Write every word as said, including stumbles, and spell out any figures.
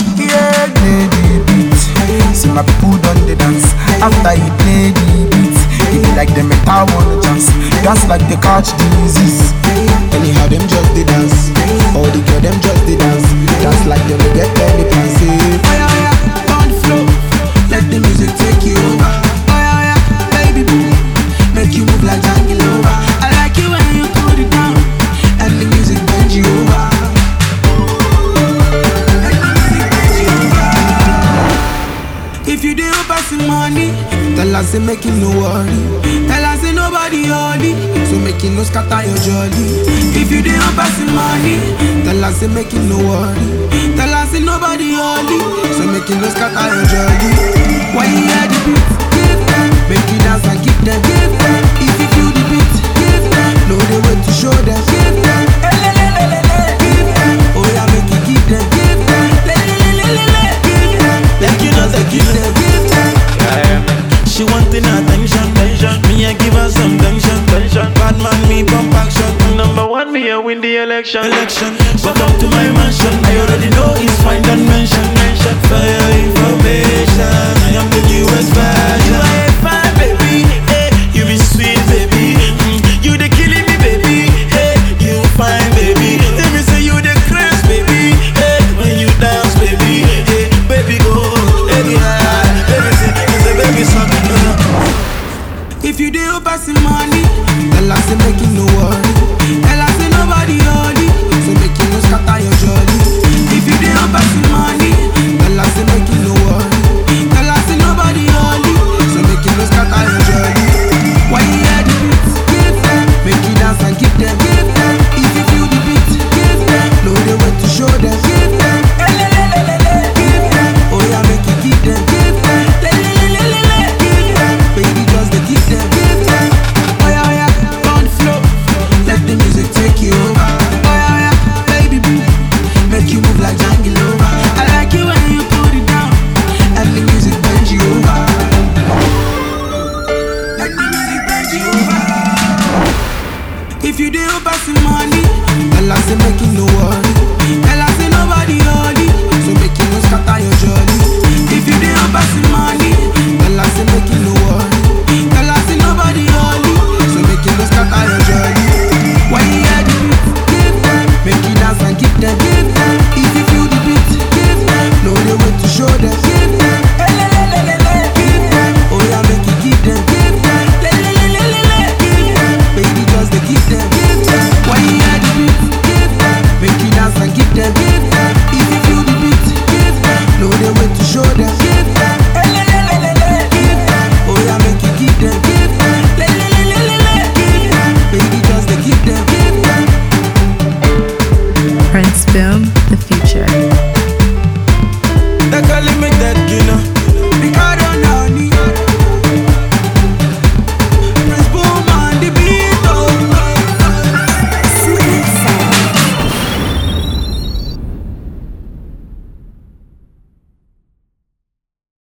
Yeah, play the beat. See my people done the dance. After he play the beat, it be like the metal wanna dance. Dance like they catch disease. Anyhow them just the dance. All the girl them just the dance. Dance like they will get any pass. On the floor, let the music take you over. Oh yeah, yeah, baby boo, make you move like Jackie Lover. I like you when you put it down, and the music bend you over. And the music bend you over. If you do passing money, tell us say make you no worry. Tell us say nobody holy, so make you no scatter your jolly. If you do passing money, tell us say make you no worry. Tell us say nobody holy, so make you no scatter your jolly. Why you hear the beat? Give them, make you dance and give them. Give them, if you feel the beat, give them. Know the way to show them. Give them, give them. Oh yeah, make you give them. Give them, give them. Like you know they give them. Give them. She wanting attention, tension. Me I give her some tension, tension. Bad man me pump action. Number one me I win the election, election.